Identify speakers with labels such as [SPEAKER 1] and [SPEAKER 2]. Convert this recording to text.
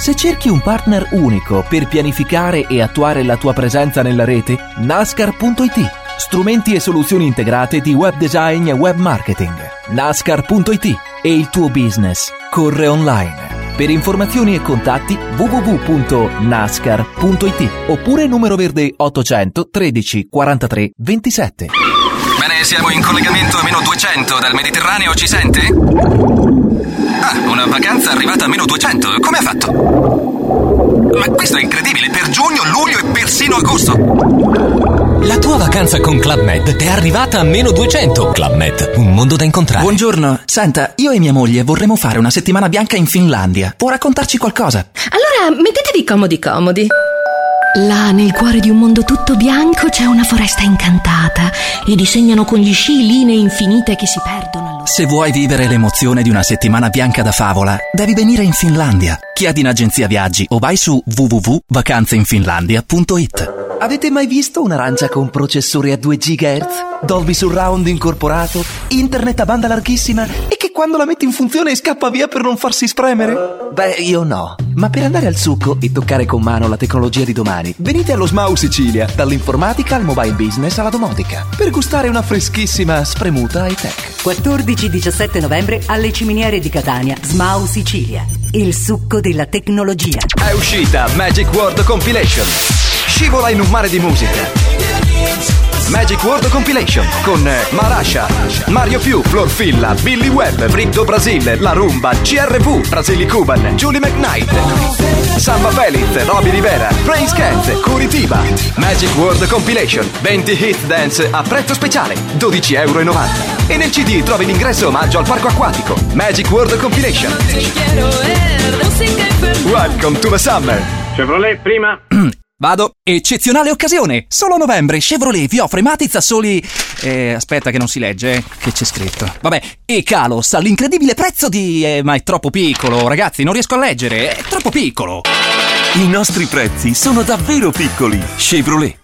[SPEAKER 1] Se cerchi un partner unico per pianificare e attuare la tua presenza nella rete, NASCAR.it. Strumenti e soluzioni integrate di web design e web marketing. NASCAR.it. E il tuo business corre online. Per informazioni e contatti www.nascar.it oppure numero verde 800 13 43 27.
[SPEAKER 2] Bene, siamo in collegamento a -200 dal Mediterraneo, ci sente? Ah, una vacanza arrivata a -200, come ha fatto? Ma questo è incredibile, per giugno, luglio e persino agosto.
[SPEAKER 3] La tua vacanza con Club Med è arrivata a -200. Club Med, un mondo da incontrare.
[SPEAKER 1] Buongiorno, senta, io e mia moglie vorremmo fare una settimana bianca in Finlandia. Può raccontarci qualcosa?
[SPEAKER 4] Allora, mettetevi comodi. Là, nel cuore di un mondo tutto bianco, c'è una foresta incantata e disegnano con gli sci linee infinite che si perdono.
[SPEAKER 1] Se vuoi vivere l'emozione di una settimana bianca da favola, devi venire in Finlandia. Chiedi in agenzia viaggi o vai su www.vacanzeinfinlandia.it. Avete mai visto un'arancia con processore a 2 GHz? Dolby Surround incorporato? Internet a banda larghissima? E che quando la metti in funzione scappa via per non farsi spremere? Beh, io no. Ma per andare al succo e toccare con mano la tecnologia di domani, venite allo SMAU Sicilia, dall'informatica al mobile business alla domotica, per gustare una freschissima spremuta high-tech.
[SPEAKER 5] 14-17 novembre alle Ciminiere di Catania, SMAU Sicilia. Il succo della tecnologia.
[SPEAKER 6] È uscita Magic World Compilation. Scivola in un mare di musica. Magic World Compilation con Marasha, Mario Più, Florfilla, Billy Webb, Frick do Brasil, La Rumba, CRV, Brasili Cuban, Julie McKnight, Samba Felix, Roby Rivera, Praise Cat, Curitiba. Magic World Compilation, 20 hit dance a prezzo speciale, €12,90. E nel CD trovi l'ingresso omaggio al parco acquatico. Magic World Compilation. Welcome to the summer.
[SPEAKER 7] Chevrolet prima.
[SPEAKER 1] Vado. Eccezionale occasione. Solo a novembre Chevrolet vi offre Matiz a soli... aspetta che non si legge, che c'è scritto. Vabbè, e Calos all'incredibile prezzo di... ma è troppo piccolo, ragazzi, non riesco a leggere, è troppo piccolo.
[SPEAKER 8] I nostri prezzi sono davvero piccoli. Chevrolet.